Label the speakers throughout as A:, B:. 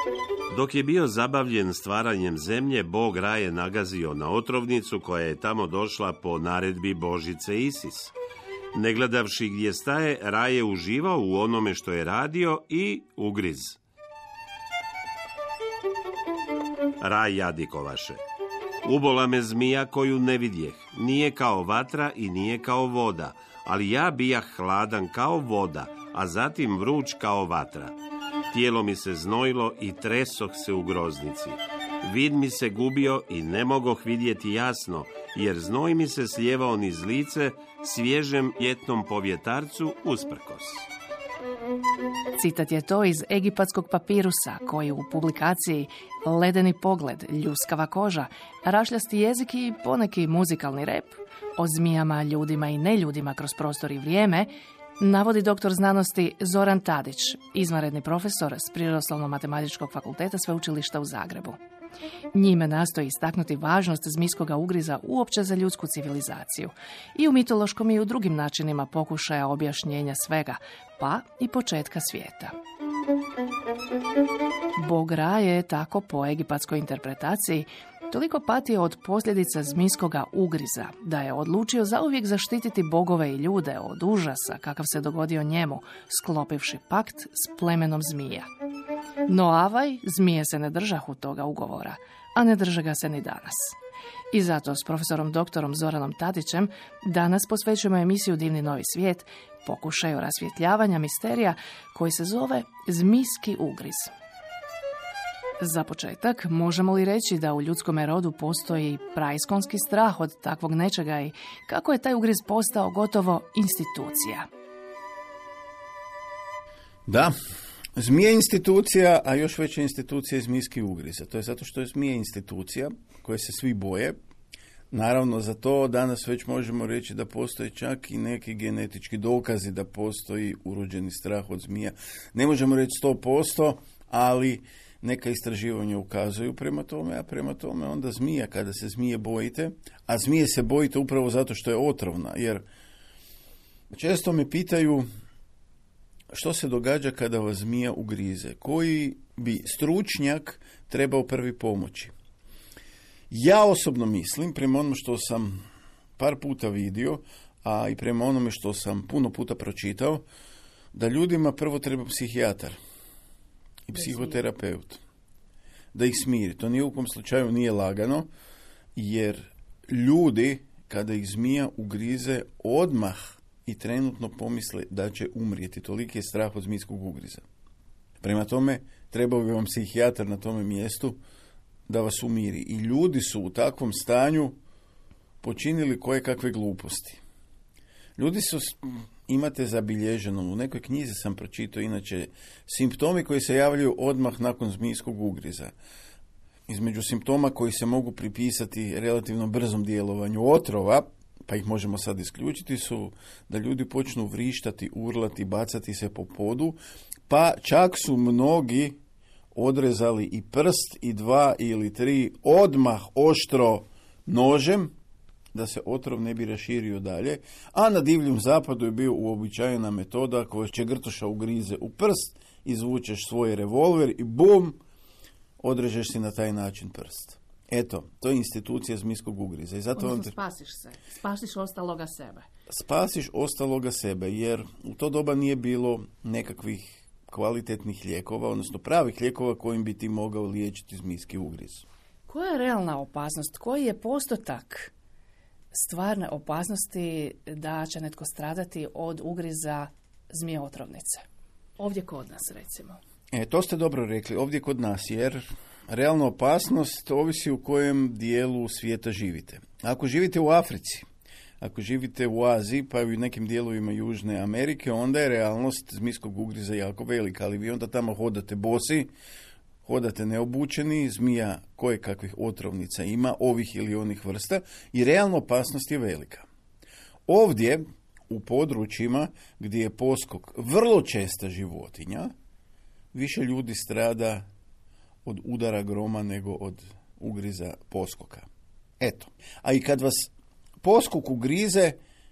A: Dok je bio zabavljen stvaranjem zemlje, Bog raje nagazio na otrovnicu koja je tamo došla po naredbi Božice Isis. Ne gledavši gdje staje, raj je uživao u onome što je radio i ugriz. Raj jadikovaše. Ubola me zmija koju ne vidjeh. Nije kao vatra i nije kao voda, ali ja bijah hladan kao voda, a zatim vruć kao vatra. Tijelo mi se znojilo i tresoh se u groznici. Vid mi se gubio i ne mogoh vidjeti jasno, jer znoj mi se slijevao niz lice svježem ljetnom povjetarcu usprkos.
B: Citat je to iz egipatskog papirusa, koji u publikaciji Ledeni pogled, ljuskava koža, rašljasti jezik i poneki muzikalni rep o zmijama, ljudima i neljudima kroz prostor i vrijeme navodi doktor znanosti Zoran Tadić, izvanredni profesor s Prirodoslovno-matematičkog fakulteta Sveučilišta u Zagrebu. Njime nastoji istaknuti važnost zmijskoga ugriza uopće za ljudsku civilizaciju i u mitološkom i u drugim načinima pokušaja objašnjenja svega, pa i početka svijeta. Bog Ra je tako po egipatskoj interpretaciji toliko patio od posljedica zmijskoga ugriza da je odlučio zauvijek zaštititi bogove i ljude od užasa kakav se dogodio njemu, sklopivši pakt s plemenom zmija. No avaj, zmije se ne držahu toga ugovora, a ne drže ga se ni danas. I zato s profesorom doktorom Zoranom Tadićem danas posvećujemo emisiju Divni novi svijet pokušaju rasvjetljavanja misterija koji se zove zmijski ugriz. Za početak, možemo li reći da u ljudskom rodu postoji praiskonski strah od takvog nečega i kako je taj ugriz postao gotovo institucija?
C: Da, zmija je institucija, a još veća institucija je zmijski ugriz. To je zato što je zmija institucija koje se svi boje. Naravno, za to danas već možemo reći da postoje čak i neki genetički dokazi da postoji urođeni strah od zmija. Ne možemo reći 100%, ali neka istraživanja ukazuju prema tome, a prema tome onda zmija, kada se zmije bojite, a zmije se bojite upravo zato što je otrovna, jer često me pitaju što se događa kada vas zmija ugrize, koji bi stručnjak trebao prvi pomoći. Ja osobno mislim, prema onome što sam par puta vidio, a i prema onome što sam puno puta pročitao, da ljudima prvo treba psihijatar i psihoterapeut da ih smiri. To ni u kom slučaju nije lagano, jer ljudi, kada ih zmija ugrize, odmah i trenutno pomisle da će umrijeti. Toliki je strah od zmijskog ugriza. Prema tome, trebao bi vam psihijatar na tome mjestu da vas umiri. I ljudi su u takvom stanju počinili kojekakve gluposti. Ljudi su, imate zabilježeno, u nekoj knjizi sam pročitao, inače, simptomi koji se javljaju odmah nakon zmijskog ugriza. Između simptoma koji se mogu pripisati relativno brzom djelovanju otrova, pa ih možemo sad isključiti, su da ljudi počnu vrištati, urlati, bacati se po podu, pa čak su mnogi odrezali i prst i 2 ili 3 odmah oštro nožem, da se otrov ne bi raširio dalje, a na Divljem zapadu je bio uobičajena metoda koja će grtoša ugrize u prst, izvučeš svoj revolver i bum, odrežeš si na taj način prst. Eto, to je institucija zmijskog ugriza. I zato
B: odnosno spasiš se, spasiš ostaloga sebe.
C: Spasiš ostaloga sebe, jer u to doba nije bilo nekakvih kvalitetnih lijekova, odnosno pravih lijekova kojim bi ti mogao liječiti zmijski ugriz.
B: Koja je realna opasnost? Koji je postotak stvarne opasnosti da će netko stradati od ugriza zmije otrovnice? Ovdje kod nas, recimo.
C: To ste dobro rekli, ovdje kod nas, jer realna opasnost ovisi u kojem dijelu svijeta živite. Ako živite u Africi, ako živite u Aziji, pa i u nekim dijelovima Južne Amerike, onda je realnost zmijskog ugriza jako velika, ali vi onda tamo hodate bosi, hodate neobučeni, zmija koje kakvih otrovnica ima, ovih ili onih vrsta, i realna opasnost je velika. Ovdje, u područjima gdje je poskok vrlo česta životinja, više ljudi strada od udara groma nego od ugriza poskoka. Eto. A i kad vas poskok ugrize,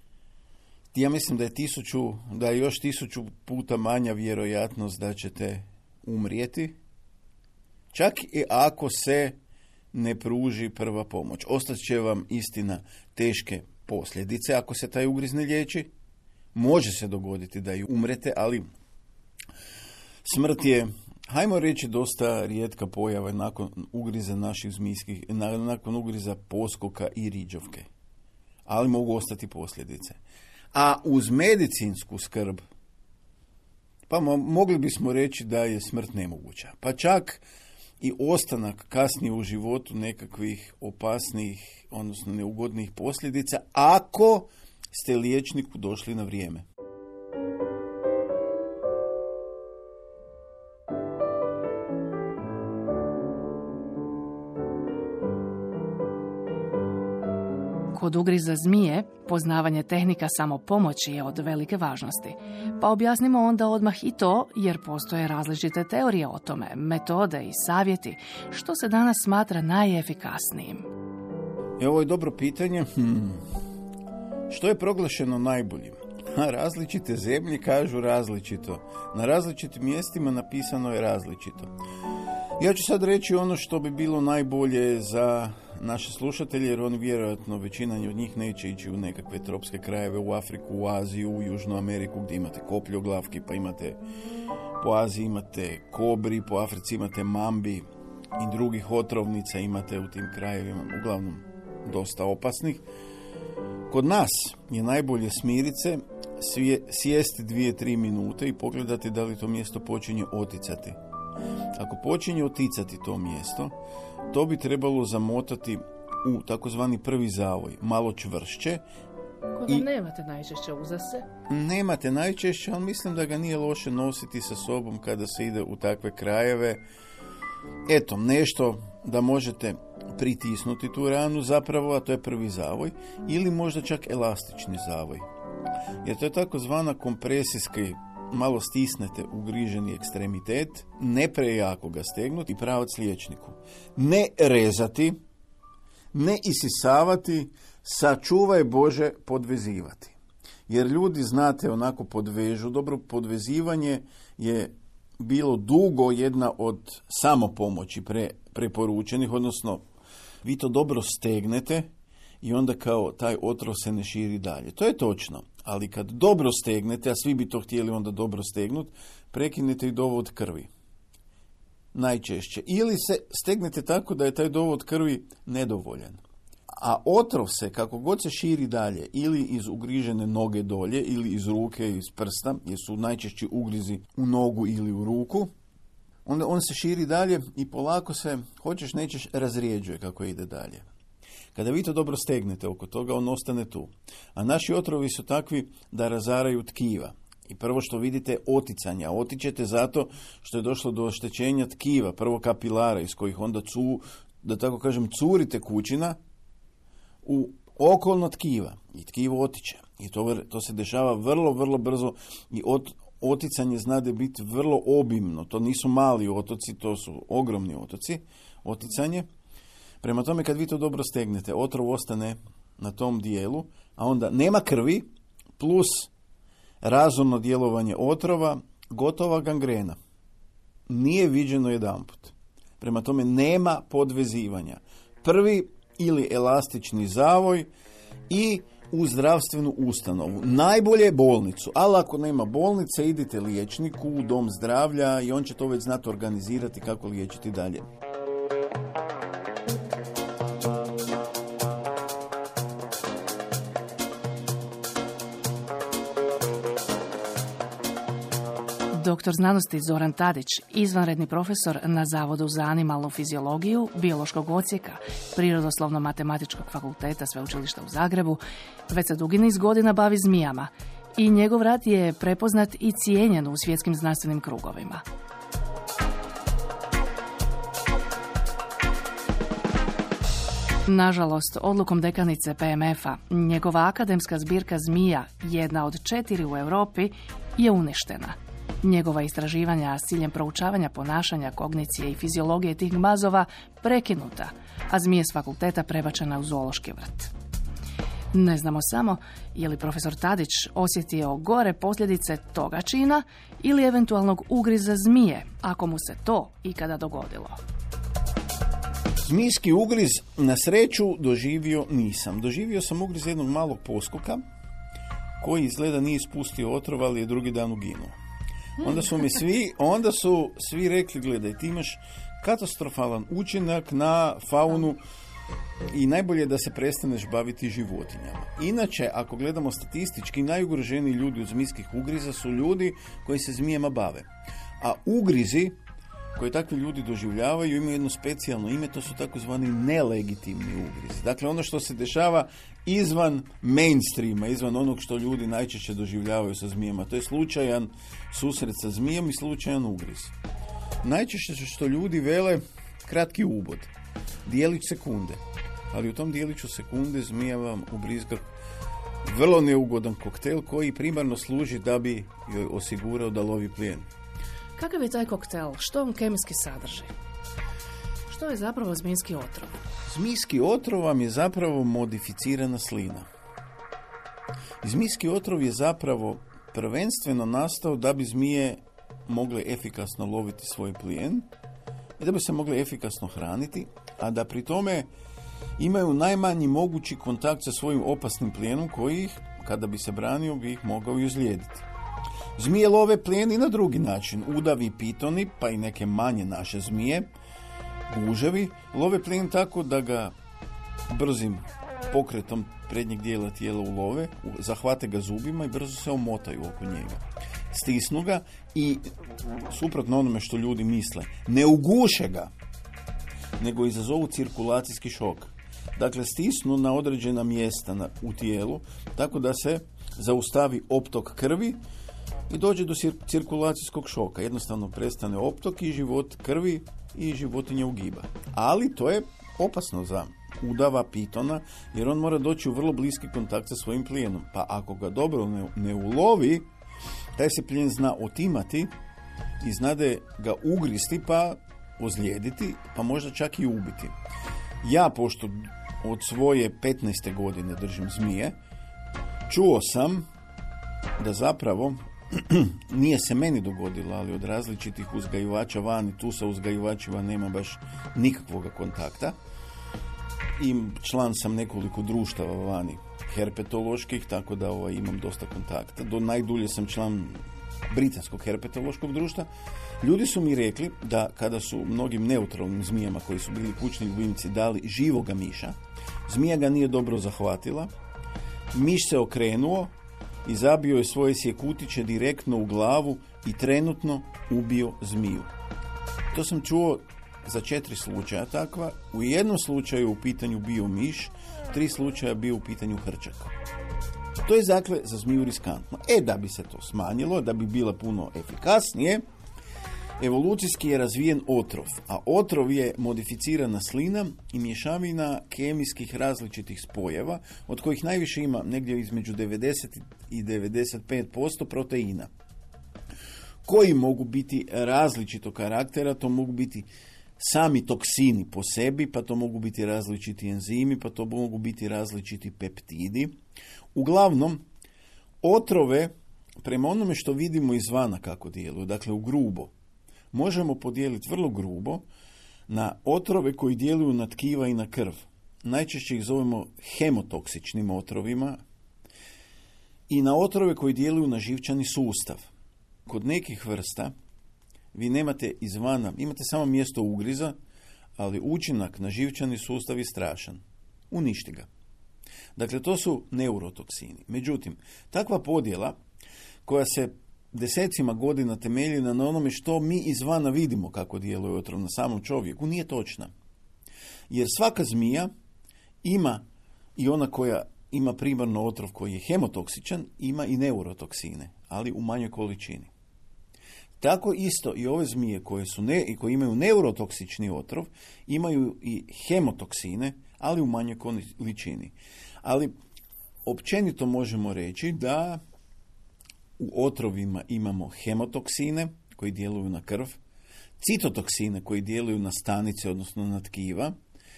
C: ja mislim da je još 1000 puta manja vjerojatnost da ćete umrijeti, Čak i ako se ne pruži prva pomoć. Ostat će vam, istina, teške posljedice ako se taj ugriz ne liječi. Može se dogoditi da i umrete, ali smrt je, hajmo reći, dosta rijetka pojava nakon ugriza naših zmijskih, nakon ugriza poskoka i riđovke. Ali mogu ostati posljedice. A uz medicinsku skrb, pa mogli bismo reći da je smrt nemoguća. Pa čak i ostanak kasnije u životu nekakvih opasnih, odnosno neugodnih posljedica, ako ste liječniku došli na vrijeme.
B: Kod ugriza zmije, poznavanje tehnika samopomoći je od velike važnosti. Pa objasnimo onda odmah i to, jer postoje različite teorije o tome, metode i savjeti, što se danas smatra najefikasnijim.
C: Ovo je dobro pitanje. Što je proglašeno najboljim? Različite zemlje kažu različito. Na različitim mjestima napisano je različito. Ja ću sad reći ono što bi bilo najbolje za naše slušatelje, jer oni vjerojatno, većina od njih neće ići u nekakve tropske krajeve, u Afriku, u Aziju, u Južnu Ameriku, gdje imate kopljoglavki, pa imate po Aziji imate kobri, po Africi imate mambi i drugih otrovnica imate u tim krajevima, uglavnom dosta opasnih. Kod nas je najbolje smiriti se, sjesti 2-3 minute i pogledati da li to mjesto počinje oticati. Ako počinje oticati to mjesto, to bi trebalo zamotati u takozvani prvi zavoj, malo čvršće.
B: Koga nemate najčešće uza se?
C: Nemate najčešće, ali mislim da ga nije loše nositi sa sobom kada se ide u takve krajeve. Eto, nešto da možete pritisnuti tu ranu zapravo, a to je prvi zavoj, ili možda čak elastični zavoj. Jer to je takozvana kompresijski, malo stisnete ugriženi ekstremitet, ne prejako ga stegnuti i pravac liječniku. Ne rezati, ne isisavati, sačuvaj Bože podvezivati. Jer ljudi, znate, onako podvežu. Dobro, podvezivanje je bilo dugo jedna od samopomoći preporučenih, odnosno vi to dobro stegnete i onda kao taj otrov se ne širi dalje. To je točno, ali kad dobro stegnete, a svi bi to htjeli onda dobro stegnuti, prekinete i dovod krvi. Najčešće. Ili se stegnete tako da je taj dovod krvi nedovoljan. A otrov se, kako god se širi dalje, ili iz ugrižene noge dolje, ili iz ruke, iz prsta, jer su najčešći ugrizi u nogu ili u ruku, onda on se širi dalje i polako se, hoćeš nećeš, razrijeđuje kako ide dalje. Kada vi to dobro stegnete oko toga, on ostane tu. A naši otrovi su takvi da razaraju tkiva. I prvo što vidite, oticanja. Otičete zato što je došlo do oštećenja tkiva, prvo kapilara, iz kojih onda da tako kažem, curi tekućina u okolno tkiva. I tkivo otiče. I to se dešava vrlo, vrlo brzo. I oticanje zna da biti vrlo obimno. To nisu mali otoci, to su ogromni otoci. Oticanje. Prema tome, kad vi to dobro stegnete, otrov ostane na tom dijelu, a onda nema krvi, plus razumno djelovanje otrova, gotova gangrena. Nije viđeno jedanput. Prema tome, nema podvezivanja. Prvi ili elastični zavoj i u zdravstvenu ustanovu. Najbolje bolnicu, ali ako nema bolnice, idite liječniku, u dom zdravlja i on će to već znati organizirati kako liječiti dalje.
B: Doktor znanosti Zoran Tadić, izvanredni profesor na Zavodu za animalnu fiziologiju, biološkog odsjeka, Prirodoslovno-matematičkog fakulteta Sveučilišta u Zagrebu, već se dugi niz godina bavi zmijama i njegov rad je prepoznat i cijenjen u svjetskim znanstvenim krugovima. Nažalost, odlukom dekanice PMF-a, njegova akademska zbirka zmija, jedna od 4 u Europi, je uništena. Njegova istraživanja s ciljem proučavanja ponašanja, kognicije i fiziologije tih gmazova prekinuta, a zmije s fakulteta prebačena u zoološki vrt. Ne znamo samo je li profesor Tadić osjetio gore posljedice toga čina ili eventualnog ugriza zmije, ako mu se to ikada dogodilo.
C: Zmijski ugriz na sreću doživio nisam. Doživio sam ugriz jednog malog poskoka koji izgleda nije ispustio otrov, ali je drugi dan uginuo. Onda su svi rekli, gledaj, ti imaš katastrofalan učinak na faunu i najbolje je da se prestaneš baviti životinjama. Inače, ako gledamo statistički, najugroženiji ljudi od zmijskih ugriza su ljudi koji se zmijama bave. A ugrizi koje takvi ljudi doživljavaju imaju jedno specijalno ime, to su takozvani nelegitimni ugrizi. Dakle, ono što se dešava izvan mainstreama, izvan onog što ljudi najčešće doživljavaju sa zmijama. To je slučajan susret sa zmijom i slučajan ugriz. Najčešće što ljudi vele kratki ubod, dijelić sekunde. Ali u tom dijeliću sekunde zmija vam ubrizga vrlo neugodan koktel koji primarno služi da bi joj osigurao da lovi plijen.
B: Kakav je taj koktel? Što on kemijski sadrži? Što je zapravo zmijski otrov?
C: Zmijski otrov vam je zapravo modificirana slina. Zmijski otrov je zapravo prvenstveno nastao da bi zmije mogle efikasno loviti svoj plijen i da bi se mogle efikasno hraniti, a da pri tome imaju najmanji mogući kontakt sa svojim opasnim plijenom koji ih, kada bi se branio, bi ih mogao i ozlijediti. Zmije love plijen i na drugi način. Udavi, pitoni, pa i neke manje naše zmije, guževi, love plijen tako da ga brzim pokretom prednjeg dijela tijela ulove, zahvate ga zubima i brzo se omotaju oko njega. Stisnu ga i, suprotno onome što ljudi misle, ne uguše ga, nego izazovu cirkulacijski šok. Dakle, stisnu na određena mjesta u tijelu, tako da se zaustavi optok krvi i dođe do cirkulacijskog šoka. Jednostavno prestane optok i život krvi i životinja ugiba. Ali to je opasno za udava, pitona, jer on mora doći u vrlo bliski kontakt sa svojim plijenom. Pa ako ga dobro ne ulovi, taj se plijen zna otimati i znade ga ugristi pa ozlijediti, pa možda čak i ubiti. Ja, pošto od svoje 15. godine držim zmije, čuo sam da zapravo nije se meni dogodilo, ali od različitih uzgajivača vani, tu sa uzgajivačima nema baš nikakvog kontakta. I član sam nekoliko društava vani herpetoloških, tako da imam dosta kontakta. Do najdulje sam član Britanskog herpetološkog društva. Ljudi su mi rekli da kada su mnogim neutralnim zmijama koji su bili kućni ljubimci dali živoga miša, zmija ga nije dobro zahvatila, miš se okrenuo i zabio je svoje sjekutiće direktno u glavu i trenutno ubio zmiju. To sam čuo za 4 slučaja takva. U jednom slučaju u pitanju bio miš, 3 slučaja bio u pitanju hrčak. To je dakle za zmiju riskantno. Da bi se to smanjilo, da bi bila puno efikasnije, evolucijski je razvijen otrov, a otrov je modificirana slina i mješavina kemijskih različitih spojeva, od kojih najviše ima negdje između 90 i 95% proteina, koji mogu biti različitog karaktera. To mogu biti sami toksini po sebi, pa to mogu biti različiti enzimi, pa to mogu biti različiti peptidi. Uglavnom, otrove, prema onome što vidimo izvana kako djeluju, dakle u grubo, možemo podijeliti vrlo grubo na otrove koji djeluju na tkiva i na krv. Najčešće ih zovemo hemotoksičnim otrovima i na otrove koji djeluju na živčani sustav. Kod nekih vrsta vi nemate izvana, imate samo mjesto ugriza, ali učinak na živčani sustav je strašan. Uništi ga. Dakle, to su neurotoksini. Međutim, takva podjela koja se desecima godina temelji na onome što mi izvana vidimo kako djeluje otrov na samom čovjeku, nije točna. Jer svaka zmija ima, i ona koja ima primarno otrov koji je hemotoksičan, ima i neurotoksine, ali u manjoj količini. Tako isto i ove zmije koje imaju neurotoksični otrov imaju i hemotoksine, ali u manjoj količini. Ali općenito možemo reći da u otrovima imamo hemotoksine koji djeluju na krv, citotoksine koji djeluju na stanice, odnosno na tkiva,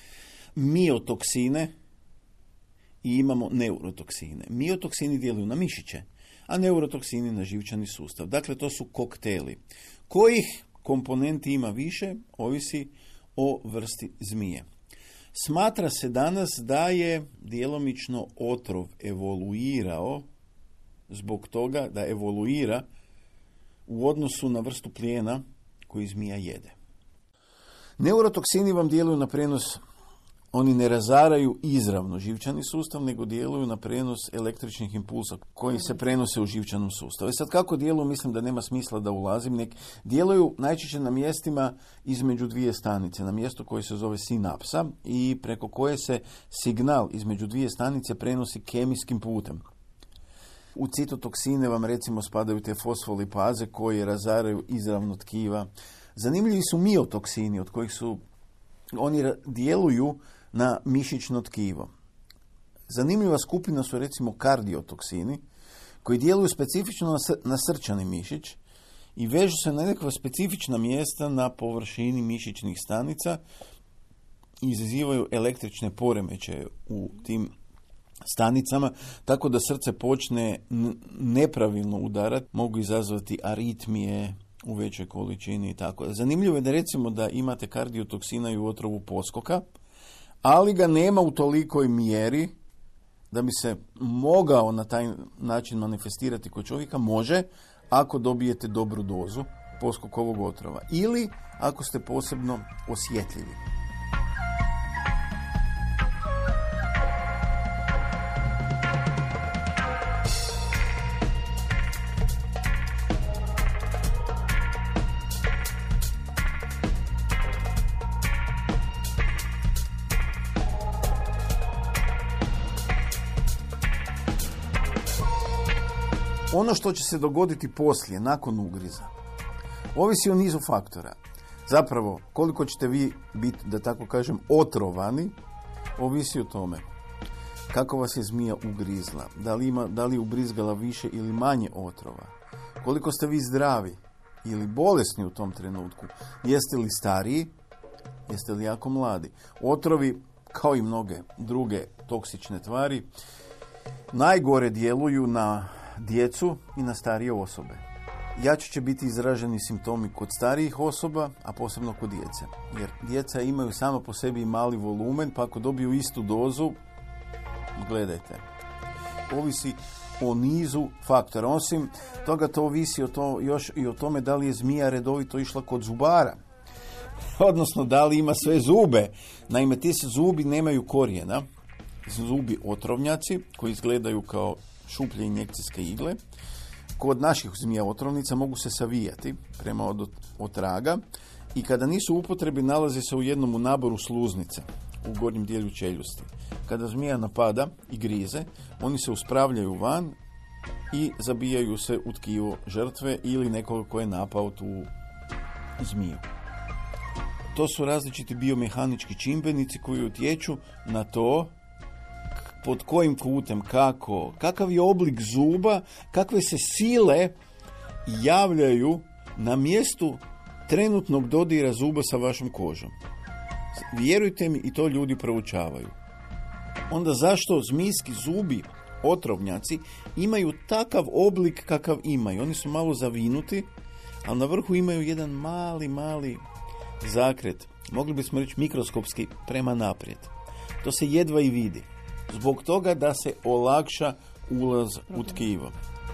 C: miotoksine i imamo neurotoksine. Miotoksini djeluju na mišiće, a neurotoksini na živčani sustav. Dakle, to su kokteli. Kojih komponenti ima više, ovisi o vrsti zmije. Smatra se danas da je djelomično otrov evoluirao zbog toga da evoluira u odnosu na vrstu plijena koji zmija jede. Neurotoksini vam djeluju na prenos, oni ne razaraju izravno živčani sustav, nego djeluju na prenos električnih impulsa koji se prenose u živčanom sustavu. Sad kako djeluju, mislim da nema smisla da ulazim. Djeluju najčešće na mjestima između dvije stanice, na mjestu koje se zove sinapsa i preko koje se signal između dvije stanice prenosi kemijskim putem. U citotoksine vam recimo spadaju te fosfolipaze koje razaraju izravno tkiva. Zanimljivi su miotoksini od kojih su, oni djeluju na mišićno tkivo. Zanimljiva skupina su recimo kardiotoksini koji djeluju specifično na srčani mišić i vežu se na nekakva specifična mjesta na površini mišićnih stanica i izazivaju električne poremećaje u tim stanicama, tako da srce počne nepravilno udarati, mogu izazvati aritmije u većoj količini i tako. Zanimljivo je da recimo da imate kardiotoksina i u otrovu poskoka, ali ga nema u tolikoj mjeri da bi se mogao na taj način manifestirati kod čovjeka. Može ako dobijete dobru dozu poskokovog otrova ili ako ste posebno osjetljivi. Ono što će se dogoditi poslije, nakon ugriza, ovisi o nizu faktora. Zapravo, koliko ćete vi biti, da tako kažem, otrovani, ovisi o tome kako vas je zmija ugrizla, da li je ubrizgala više ili manje otrova, koliko ste vi zdravi ili bolesni u tom trenutku, jeste li stariji, jeste li jako mladi. Otrovi, kao i mnoge druge toksične tvari, najgore djeluju na djecu i na starije osobe. Jače će biti izraženi simptomi kod starijih osoba, a posebno kod djece. Jer djeca imaju samo po sebi mali volumen, pa ako dobiju istu dozu, gledajte, ovisi o nizu faktora. Osim toga, to ovisi još i o tome da li je zmija redovito išla kod zubara. Odnosno, da li ima sve zube. Naime, ti se zubi nemaju korijena. Zubi otrovnjaci, koji izgledaju kao šuplje injekcijske igle, kod naših zmija otrovnica mogu se savijati prema otraga i kada nisu u upotrebi nalaze se u jednom naboru sluznice u gornjem dijelu čeljusti. Kada zmija napada i grize, oni se uspravljaju van i zabijaju se u tkivo žrtve ili nekoga ko je napao tu zmiju. To su različiti biomehanički čimbenici koji utječu na to pod kojim putem, kakav je oblik zuba, kakve se sile javljaju na mjestu trenutnog dodira zuba sa vašom kožom. Vjerujte mi, i to ljudi proučavaju. Onda zašto zmijski zubi, otrovnjaci, imaju takav oblik kakav imaju? Oni su malo zavinuti, ali na vrhu imaju jedan mali zakret. Mogli bismo reći mikroskopski prema naprijed. To se jedva i vidi. Zbog toga da se olakša ulaz u tkivo.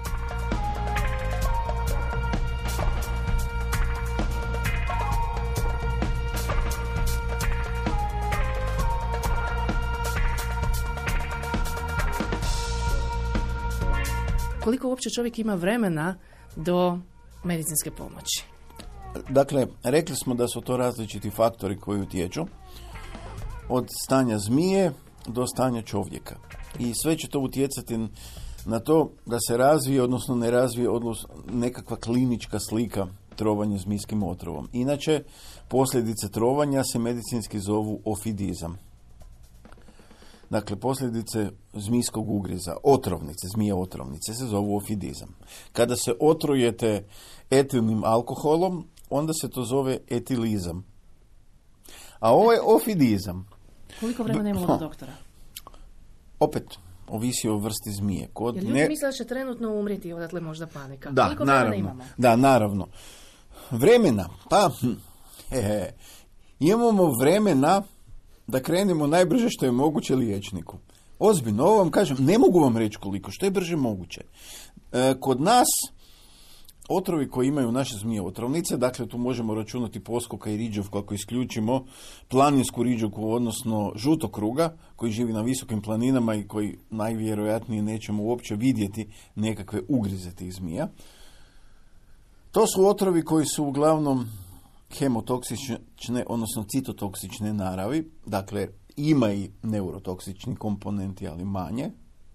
B: Koliko uopće čovjek ima vremena do medicinske pomoći?
C: Dakle, rekli smo da su to različiti faktori koji utječu. Od stanja zmije do stanja čovjeka. I sve će to utjecati na to da se razvije, odnosno ne razvije nekakva klinička slika trovanja zmijskim otrovom. Inače, posljedice trovanja se medicinski zovu ofidizam. Dakle, posljedice zmijskog ugriza, zmije otrovnice se zovu ofidizam. Kada se otrujete etilnim alkoholom, onda se to zove etilizam. A ovo je ofidizam.
B: Koliko vremena imamo do doktora?
C: Opet, ovisi o vrsti zmije.
B: Jer ljudi misle da će trenutno umrijeti i odatle možda panika.
C: Da,
B: koliko vremena imamo?
C: Da, naravno. Vremena, imamo vremena da krenemo najbrže što je moguće liječniku. Ozbiljno, ovo vam kažem, ne mogu vam reći koliko, što je brže moguće. Kod nas, otrovi koji imaju naše zmije otrovnice, dakle tu možemo računati poskoka i riđovku ako isključimo planinsku riđovku, odnosno žutokruga, koji živi na visokim planinama i koji najvjerojatnije nećemo uopće vidjeti nekakve ugrize tih zmija. To su otrovi koji su uglavnom hemotoksične, odnosno citotoksične naravi, dakle ima i neurotoksični komponenti, ali manje.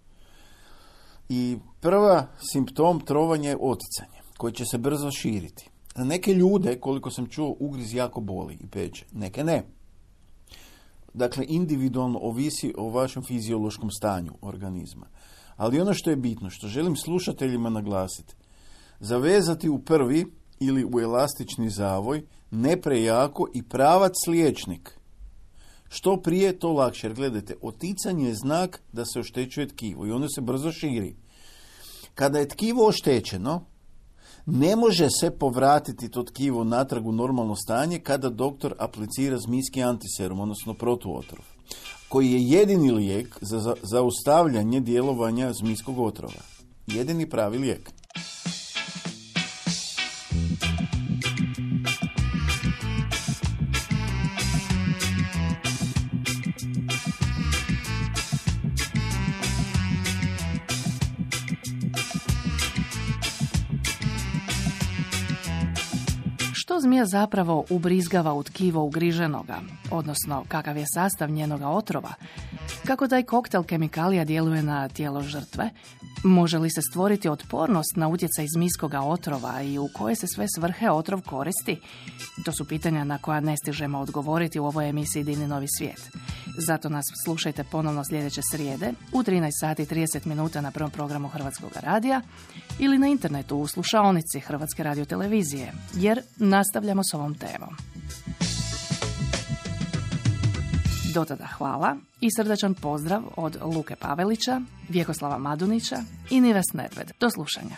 C: I prva simptom trovanja je oticanje, koji će se brzo širiti. Za neke ljude, koliko sam čuo, ugriz jako boli i peče, neke ne. Dakle, individualno ovisi o vašem fiziološkom stanju organizma. Ali ono što je bitno, što želim slušateljima naglasiti, zavezati u prvi ili u elastični zavoj, ne prejako i pravac liječnik. Što prije, to lakše. Jer gledajte, oticanje je znak da se oštećuje tkivo i ono se brzo širi. Kada je tkivo oštećeno, ne može se povratiti to tkivo natrag u normalno stanje kada doktor aplicira zmijski antiserum, odnosno protuotrov, koji je jedini lijek za zaustavljanje djelovanja zmijskog otrova. Jedini pravi lijek.
B: Što zmija zapravo ubrizgava u tkivo ugriženoga, odnosno kakav je sastav njenoga otrova, kako taj koktel kemikalija djeluje na tijelo žrtve, može li se stvoriti otpornost na utjecaj zmijskoga otrova i u koje se sve svrhe otrov koristi? To su pitanja na koja ne stižemo odgovoriti u ovoj emisiji Dini novi svijet. Zato nas slušajte ponovno sljedeće srijede u 13 sati 30 minuta na prvom programu Hrvatskog radija ili na internetu u slušaonici Hrvatske radiotelevizije, jer nastavljamo s ovom temom. Do tada hvala i srdačan pozdrav od Luke Pavelića, Vjekoslava Madunića i Nives Nedved. Do slušanja.